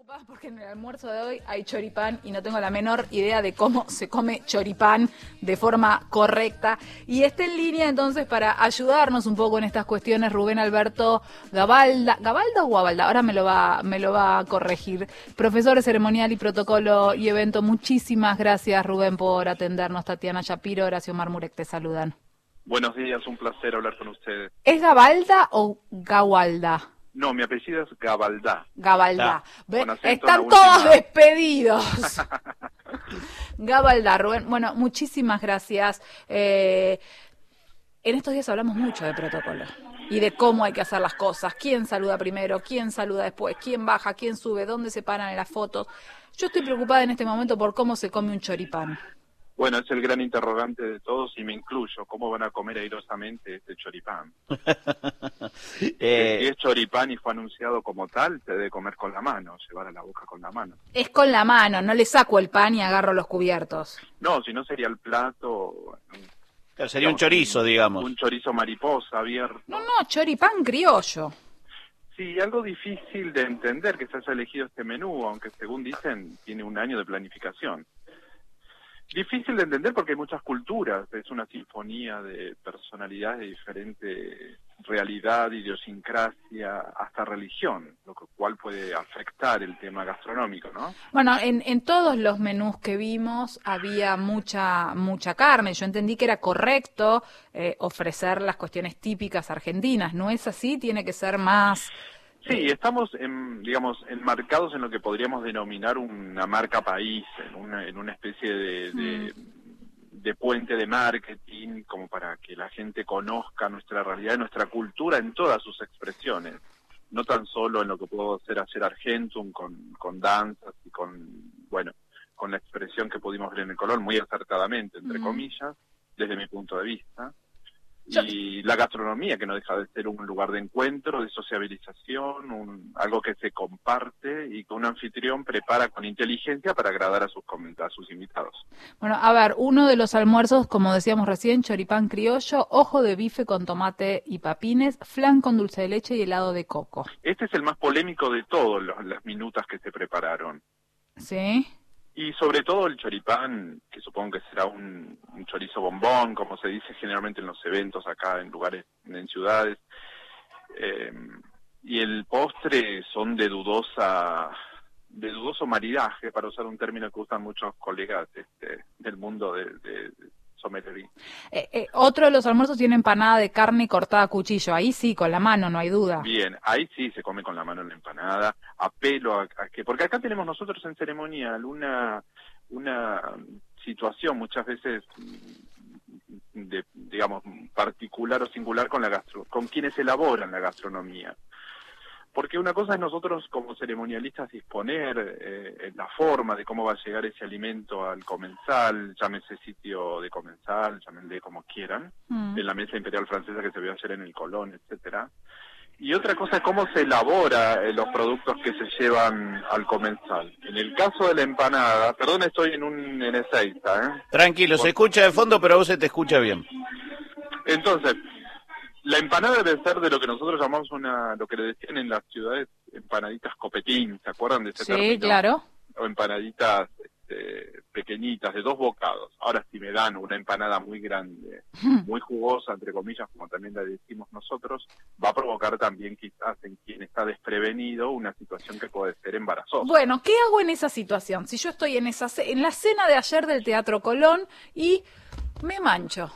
preocupada porque en el almuerzo de hoy hay choripán y no tengo la menor idea de cómo se come choripán de forma correcta. Y está en línea entonces para ayudarnos un poco en estas cuestiones Rubén Alberto Gabalda. ¿Gabalda o Guabalda? Ahora me lo va a corregir. Profesor de ceremonial y protocolo y evento. Muchísimas gracias, Rubén, por atendernos. Tatiana Shapiro, Horacio Marmurek te saludan. Buenos días, un placer hablar con ustedes. ¿Es Gabalda o Gawalda? No, mi apellido es Gabaldá. Gabaldá. Están última... todos despedidos. Gabaldá, Rubén. Bueno, muchísimas gracias. En estos días hablamos mucho de protocolo y de cómo hay que hacer las cosas. ¿Quién saluda primero? ¿Quién saluda después? ¿Quién baja? ¿Quién sube? ¿Dónde se paran en las fotos? Yo estoy preocupada en este momento por cómo se come un choripán. Bueno, es el gran interrogante de todos y me incluyo. ¿Cómo van a comer airosamente este choripán? Si es choripán y fue anunciado como tal, se debe comer con la mano, llevar a la boca con la mano. Es con la mano, no le saco el pan y agarro los cubiertos. No, si no sería el plato... Claro, sería un chorizo, digamos. Un chorizo mariposa abierto. No, choripán criollo. Sí, algo difícil de entender que se haya elegido este menú, aunque según dicen tiene un año de planificación. Difícil de entender porque hay muchas culturas, es una sinfonía de personalidades de diferente realidad, idiosincrasia, hasta religión, lo cual puede afectar el tema gastronómico, ¿no? Bueno, en todos los menús que vimos había mucha carne. Yo entendí que era correcto ofrecer las cuestiones típicas argentinas, ¿no es así? Tiene que ser más... Sí, estamos, digamos, enmarcados en lo que podríamos denominar una marca país, en una especie de puente de marketing, como para que la gente conozca nuestra realidad, nuestra cultura en todas sus expresiones, no tan solo en lo que puedo hacer Argentum con danzas y con la expresión que pudimos ver en el Colón, muy acertadamente, entre comillas, desde mi punto de vista. Y la gastronomía, que no deja de ser un lugar de encuentro, de sociabilización, algo que se comparte y que un anfitrión prepara con inteligencia para agradar a sus invitados. Bueno, a ver, uno de los almuerzos, como decíamos recién, choripán criollo, ojo de bife con tomate y papines, flan con dulce de leche y helado de coco. Este es el más polémico de todas las minutas que se prepararon. ¿Sí? Y sobre todo el choripán, que supongo que será un chorizo bombón, como se dice generalmente en los eventos acá en lugares, en ciudades. Y el postre son de dudoso maridaje, para usar un término que usan muchos colegas del mundo de sommelería. Otro de los almuerzos tiene empanada de carne cortada a cuchillo. Ahí sí, con la mano, no hay duda. Bien, ahí sí se come con la mano en la empanada. Apelo a que... Porque acá tenemos nosotros en ceremonial una situación muchas veces digamos, particular o singular con quienes elaboran la gastronomía. Porque una cosa es nosotros como ceremonialistas disponer la forma de cómo va a llegar ese alimento al comensal, llámese sitio de comensal, llámenle como quieran, en la mesa imperial francesa que se vio ayer en el Colón, etcétera. Y otra cosa es cómo se elabora los productos que se llevan al comensal. En el caso de la empanada, perdón, estoy en Ezeiza, Tranquilo, se escucha de fondo, pero a vos se te escucha bien. Entonces, la empanada debe ser de lo que nosotros llamamos lo que le decían en las ciudades, empanaditas copetín, ¿se acuerdan de ese término? Sí, claro. O empanaditas pequeñitas, de 2 bocados. Ahora, si me dan una empanada muy grande, muy jugosa, entre comillas, como también la decimos nosotros, va a provocar también quizás en quien está desprevenido una situación que puede ser embarazosa. Bueno, ¿qué hago en esa situación? Si yo estoy en la cena de ayer del Teatro Colón y me mancho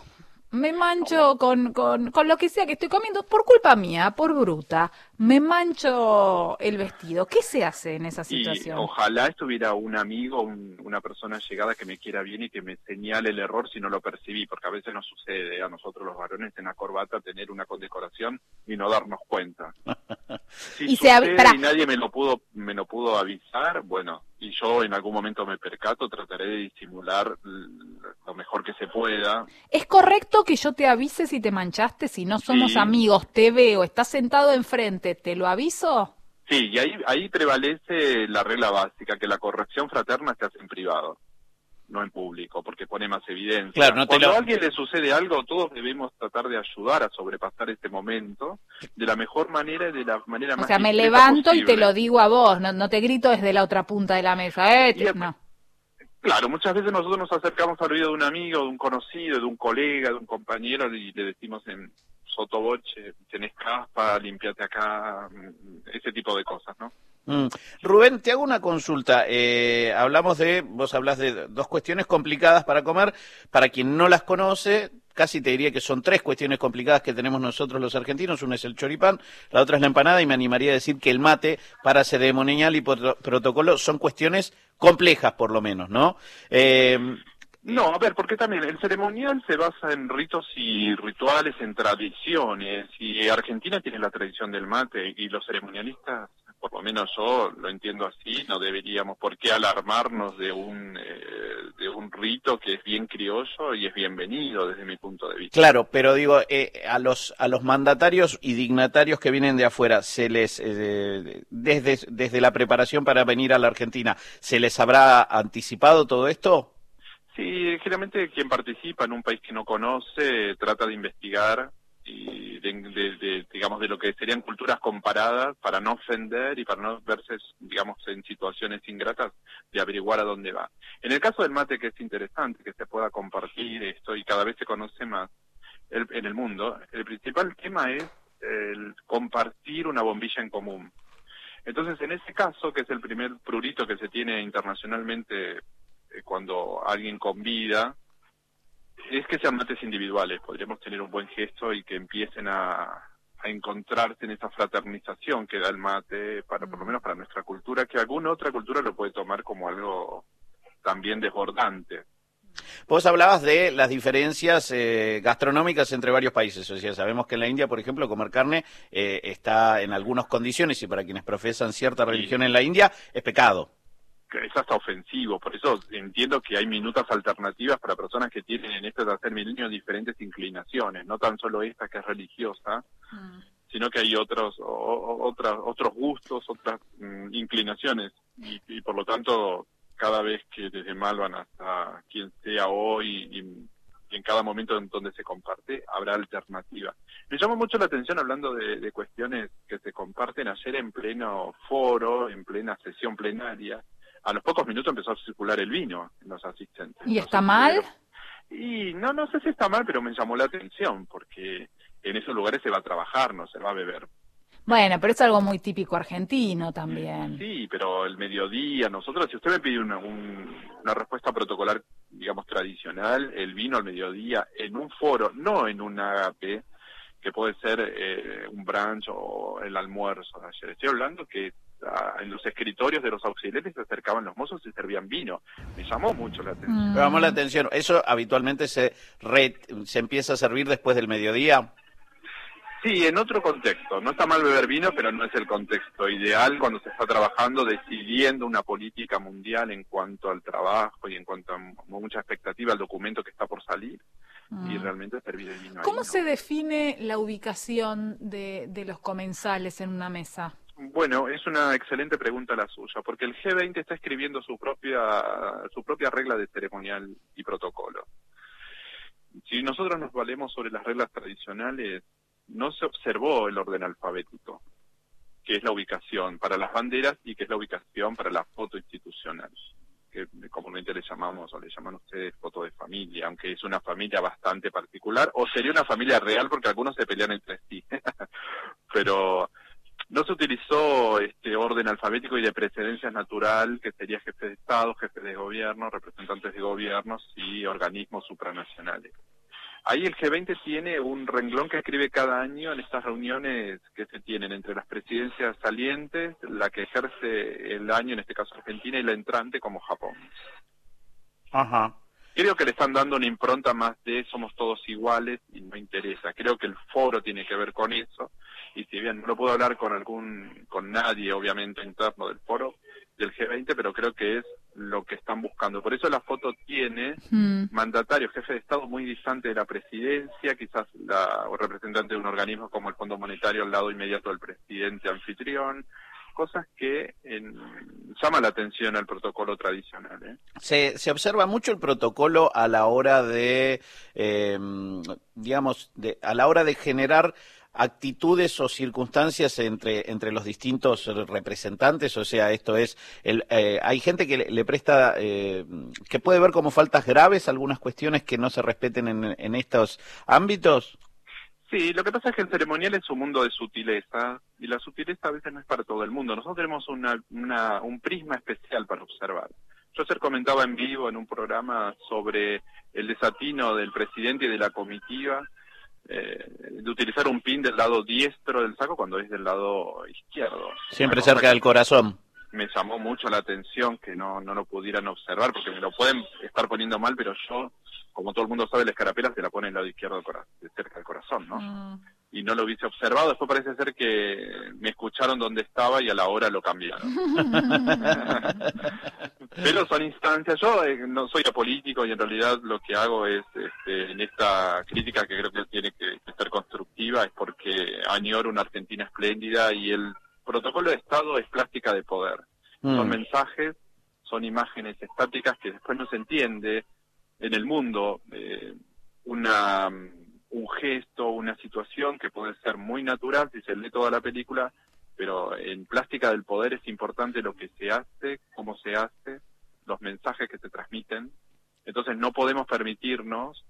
con lo que sea que estoy comiendo, por culpa mía, por bruta, me mancho el vestido. ¿Qué se hace en esa situación? Y ojalá estuviera un amigo, una persona llegada que me quiera bien y que me señale el error si no lo percibí, porque a veces nos sucede a nosotros los varones en la corbata tener una condecoración y no darnos cuenta. Si y nadie me lo pudo avisar, bueno, y yo en algún momento me percato, trataré de disimular lo mejor que se pueda. ¿Es correcto que yo te avise si te manchaste, si no somos amigos, te veo, estás sentado enfrente, te lo aviso? Sí, y ahí prevalece la regla básica, que la corrección fraterna se hace en privado. no en público, porque pone más evidencia. Claro, Cuando a alguien le sucede algo, todos debemos tratar de ayudar a sobrepasar este momento de la mejor manera y de la manera más O sea, me discreta levanto posible. y te lo digo a vos, no te grito desde la otra punta de la mesa, no. Claro, muchas veces nosotros nos acercamos al oído de un amigo, de un conocido, de un colega, de un compañero y le decimos en sotoboche, tenés caspa, limpiate acá, ese tipo de cosas, ¿no? Rubén, te hago una consulta. Vos hablas de dos cuestiones complicadas para comer. Para quien no las conoce, casi te diría que son tres cuestiones complicadas que tenemos nosotros los argentinos. Una es el choripán, la otra es la empanada y me animaría a decir que el mate para ceremonial y protocolo son cuestiones complejas por lo menos, ¿no? No, a ver, porque también el ceremonial se basa en ritos y rituales, en tradiciones, y Argentina tiene la tradición del mate, y los ceremonialistas, por lo menos yo lo entiendo así, no deberíamos por qué alarmarnos de un rito que es bien criollo y es bienvenido desde mi punto de vista. Claro, pero digo, a los mandatarios y dignatarios que vienen de afuera, se les desde la preparación para venir a la Argentina, ¿se les habrá anticipado todo esto? Sí, generalmente quien participa en un país que no conoce trata de investigar y digamos de lo que serían culturas comparadas para no ofender y para no verse, digamos, en situaciones ingratas, de averiguar a dónde va. En el caso del mate, que es interesante que se pueda compartir esto y cada vez se conoce más en el mundo, el principal tema es el compartir una bombilla en común. Entonces, en ese caso, que es el primer prurito que se tiene internacionalmente cuando alguien convida, es que sean mates individuales. Podríamos tener un buen gesto y que empiecen a encontrarse en esa fraternización que da el mate, para por lo menos para nuestra cultura, que alguna otra cultura lo puede tomar como algo también desbordante. Vos hablabas de las diferencias gastronómicas entre varios países. O sea, sabemos que en la India, por ejemplo, comer carne está en algunas condiciones y para quienes profesan cierta religión en la India es pecado. Es hasta ofensivo, por eso entiendo que hay minutas alternativas para personas que tienen en este tercer milenio diferentes inclinaciones, no tan solo esta que es religiosa, sino que hay otros gustos, otras inclinaciones, y por lo tanto, cada vez que desde Malvan hasta quien sea hoy y en cada momento en donde se comparte, habrá alternativa. Me llama mucho la atención, hablando de cuestiones que se comparten, ayer en pleno foro, en plena sesión plenaria, a los pocos minutos empezó a circular el vino en los asistentes. ¿Y está mal? Y no sé si está mal, pero me llamó la atención, porque en esos lugares se va a trabajar, no se va a beber. Bueno, pero es algo muy típico argentino también. Sí, pero el mediodía, nosotros, si usted me pide una respuesta protocolar, digamos, tradicional, el vino al mediodía, en un foro, no en un agape, que puede ser un brunch o el almuerzo de ayer. Estoy hablando que en los escritorios de los auxiliares se acercaban los mozos y servían vino. Me llamó mucho la atención. Me llamó la atención. ¿Eso habitualmente se empieza a servir después del mediodía? Sí, en otro contexto. No está mal beber vino, pero no es el contexto ideal cuando se está trabajando, decidiendo una política mundial en cuanto al trabajo y en cuanto a mucha expectativa al documento que está por salir. Y realmente servir el vino. ¿Cómo se define la ubicación de los comensales en una mesa? Bueno, es una excelente pregunta la suya, porque el G20 está escribiendo su propia regla de ceremonial y protocolo. Si nosotros nos valemos sobre las reglas tradicionales, no se observó el orden alfabético, que es la ubicación para las banderas y que es la ubicación para la foto institucional, que comúnmente le llaman ustedes foto de familia, aunque es una familia bastante particular, o sería una familia real porque algunos se pelean entre sí. Pero no se utilizó este orden alfabético y de precedencia natural, que sería jefe de Estado, jefe de gobierno, representantes de gobiernos y organismos supranacionales. Ahí el G20 tiene un renglón que escribe cada año en estas reuniones que se tienen entre las presidencias salientes, la que ejerce el año, en este caso Argentina, y la entrante como Japón. Ajá. Creo que le están dando una impronta más de somos todos iguales y no interesa. Creo que el foro tiene que ver con eso, y si bien no puedo hablar con nadie, obviamente, interno del foro, del G20, pero creo que es lo que están buscando. Por eso la foto tiene mandatarios, jefe de Estado muy distante de la presidencia, quizás o representante de un organismo como el Fondo Monetario al lado inmediato del presidente anfitrión, cosas que en llama la atención al protocolo tradicional, ¿eh? Se observa mucho el protocolo a la hora de, digamos, a la hora de generar actitudes o circunstancias entre los distintos representantes, o sea, esto es, hay gente que le presta, que puede ver como faltas graves algunas cuestiones que no se respeten en estos ámbitos. Sí, lo que pasa es que el ceremonial es un mundo de sutileza, y la sutileza a veces no es para todo el mundo. Nosotros tenemos un prisma especial para observar. Yo ayer comentaba en vivo en un programa sobre el desatino del presidente y de la comitiva, de utilizar un pin del lado diestro del saco cuando es del lado izquierdo. Siempre cerca del corazón. Me llamó mucho la atención que no lo pudieran observar, porque me lo pueden estar poniendo mal, pero yo, como todo el mundo sabe, la escarapela se la pone en el lado izquierdo cerca del corazón, ¿no? Y no lo hubiese observado. Después parece ser que me escucharon donde estaba y a la hora lo cambiaron. Pero son instancias. Yo no soy apolítico y en realidad lo que hago es, en esta crítica que creo que tiene que ser constructiva, es porque añoro una Argentina espléndida y el protocolo de Estado es plástica de poder. Son mensajes, son imágenes estáticas que después no se entiende en el mundo. Un gesto, una situación que puede ser muy natural si se lee toda la película, pero en plástica del poder es importante lo que se hace, cómo se hace, los mensajes que se transmiten. Entonces no podemos permitirnos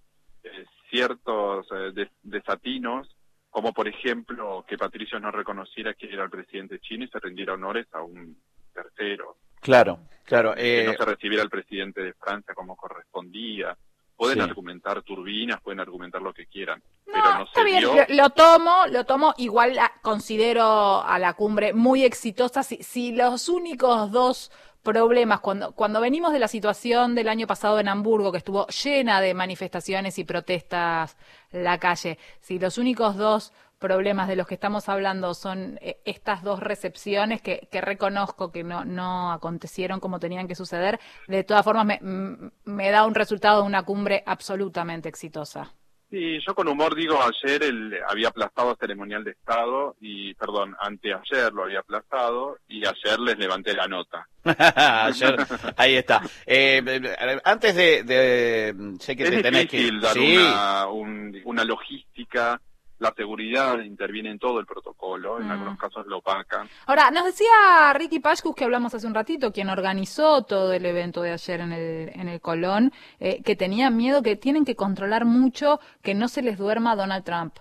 ciertos desatinos, como por ejemplo que Patricio no reconociera quién era el presidente chino y se rindiera honores a un tercero. Claro, claro. Que no se recibiera al presidente de Francia como correspondía. Pueden Sí. argumentar turbinas, pueden argumentar lo que quieran, No, pero no está se bien, vio. lo tomo, igual considero a la cumbre muy exitosa. Si los únicos dos problemas, cuando venimos de la situación del año pasado en Hamburgo, que estuvo llena de manifestaciones y protestas en la calle, si los únicos dos problemas de los que estamos hablando son estas dos recepciones que reconozco que no acontecieron como tenían que suceder, de todas formas me da un resultado de una cumbre absolutamente exitosa. Sí, yo con humor digo, ayer había aplazado ceremonial de Estado, anteayer lo había aplazado, y ayer les levanté la nota. Ayer, ahí está. Antes sé que Es te tenés difícil que... dar Sí. una logística. La seguridad interviene en todo el protocolo, en algunos casos lo opacan. Ahora, nos decía Ricky Pashkus, que hablamos hace un ratito, quien organizó todo el evento de ayer en el Colón, que tenía miedo, que tienen que controlar mucho que no se les duerma Donald Trump.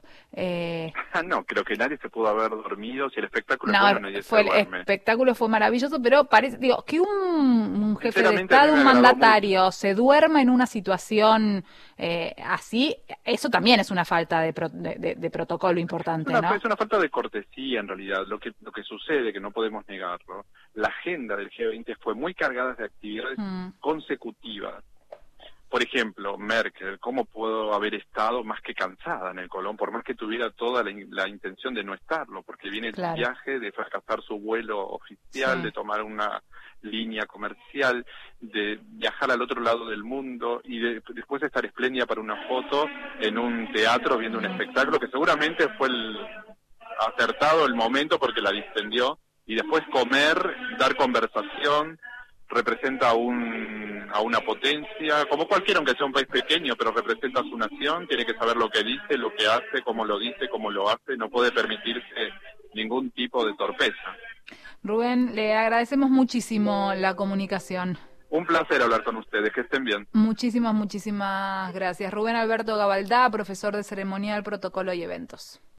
No, creo que nadie se pudo haber dormido. Si el espectáculo nadie se el duerme. espectáculo fue maravilloso, pero parece, digo, que un jefe de Sinceramente, a Estado, mí me un agradó mandatario, se duerma en una situación así, eso también es una falta de protocolo importante, ¿no? Es una falta de cortesía, en realidad. Lo que sucede, que no podemos negarlo, la agenda del G20 fue muy cargada de actividades consecutivas. Por ejemplo, Merkel, ¿cómo pudo haber estado más que cansada en el Colón, por más que tuviera toda la intención de no estarlo? Porque viene el viaje de fracasar su vuelo oficial, de tomar una línea comercial, de viajar al otro lado del mundo y después de estar espléndida para una foto en un teatro viendo un espectáculo que seguramente fue acertado el momento porque la distendió, y después comer, dar conversación. Representa a una potencia, como cualquiera, aunque sea un país pequeño, pero representa a su nación, tiene que saber lo que dice, lo que hace, cómo lo dice, cómo lo hace, no puede permitirse ningún tipo de torpeza. Rubén, le agradecemos muchísimo la comunicación. Un placer hablar con ustedes, que estén bien. Muchísimas gracias. Rubén Alberto Gabaldá, profesor de ceremonial, protocolo y eventos.